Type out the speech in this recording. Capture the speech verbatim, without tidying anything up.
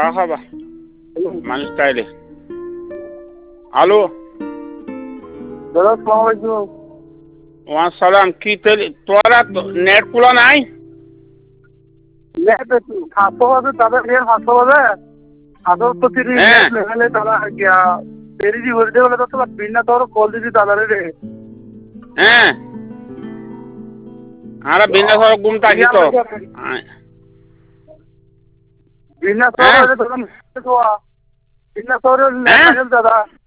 Marhaba. Manus tayle. Alo. দাদা আসসালামু আলাইকুম। ওয়া সালাম কি তেল তোরা নেট খোলা নাই? নেট খাতো আছে তাদের নেট খাতো আছে আদর তো তিরি হ্যাঁ নেট লেভেলে তারা গিয়া তেরি দি বলতে বলে তো বিনা তোর কল দিদি তাদের রে হ্যাঁ আরে বিনা সর গুম থাকি তো বিনা তোর হ্যাঁ হলে তখন বিনা তোর নেট হ্যাঁ লাগে দাদা